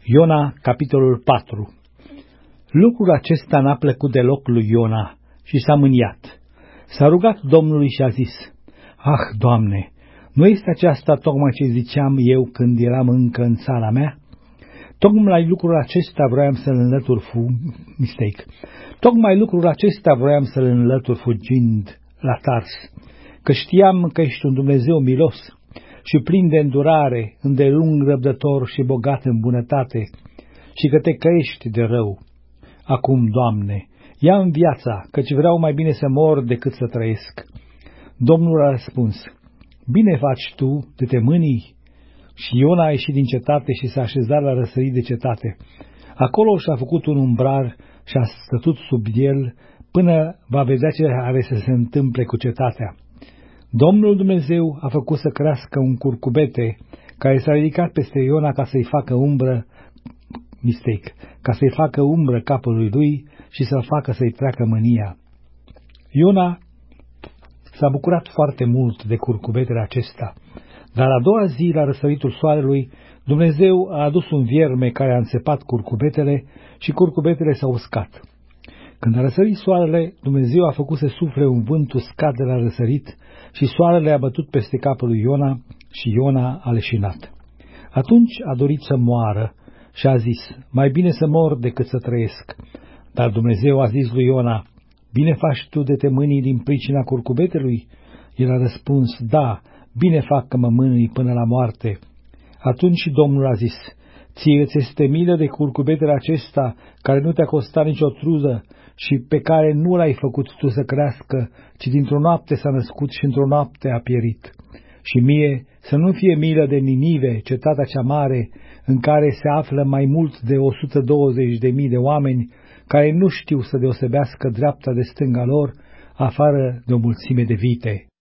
Iona, capitolul 4. Lucrul acesta n-a plăcut deloc lui Iona și s-a mâniat. S-a rugat Domnului și a zis: Ah, Doamne, nu este aceasta tocmai ce ziceam eu când eram încă în țara mea? Tocmai lucrul acesta vroiam să-l înlătur fugind la Tars, că știam că ești un Dumnezeu milos și plin de îndurare, îndelung răbdător și bogat în bunătate, și că te căiești de rău. Acum, Doamne, ia-mi viața, căci vreau mai bine să mor decât să trăiesc. Domnul a răspuns: Bine faci tu de te mânii. Și Iona a ieșit din cetate și s-a așezat la răsărit de cetate. Acolo și-a făcut un umbrar și a stătut sub el până va vedea ce are să se întâmple cu cetatea. Domnul Dumnezeu a făcut să crească un curcubete care s-a ridicat peste Iona ca să-i facă umbră capului lui și să-l facă să-i treacă mânia. Iona s-a bucurat foarte mult de curcubetele acesta, dar a doua zi, la răsăritul soarelui, Dumnezeu a adus un vierme care a înțepat curcubetele și curcubetele s-au uscat. Când a răsărit soarele, Dumnezeu a făcut să sufle un vânt uscat de la răsărit și soarele a bătut peste capul lui Iona și Iona a leșinat. Atunci a dorit să moară și a zis: Mai bine să mor decât să trăiesc. Dar Dumnezeu a zis lui Iona: Bine faci tu de te mânii din pricina curcubetelui? El a răspuns: Da, bine fac că mă mânii până la moarte. Atunci Domnul a zis: Ție ți este milă de curcubetele acesta, care nu te-a costat nicio trudă și pe care nu l-ai făcut tu să crească, ci dintr-o noapte s-a născut și într-o noapte a pierit. Și mie să nu fie milă de Ninive, cetatea cea mare, în care se află mai mult de 120.000 de oameni, care nu știu să deosebească dreapta de stânga lor, afară de o mulțime de vite.